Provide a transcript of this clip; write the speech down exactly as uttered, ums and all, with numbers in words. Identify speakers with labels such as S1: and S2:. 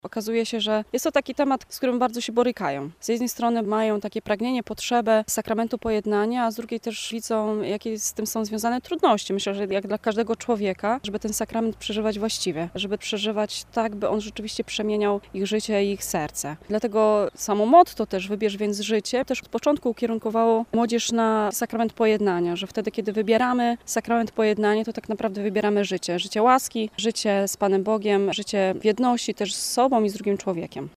S1: Okazuje się, że jest to taki temat, z którym bardzo się borykają. Z jednej strony mają takie pragnienie, potrzebę sakramentu pojednania, a z drugiej też widzą, jakie z tym są związane trudności. Myślę, że jak dla każdego człowieka, żeby ten sakrament przeżywać właściwie, żeby przeżywać tak, by on rzeczywiście przemieniał ich życie i ich serce. Dlatego samo motto też Wybierz więc życie też od początku ukierunkowało młodzież na sakrament pojednania, że wtedy, kiedy wybieramy sakrament pojednania, to tak naprawdę wybieramy życie. Życie łaski, życie z Panem Bogiem, życie w jedności też z sobą i z drugim człowiekiem.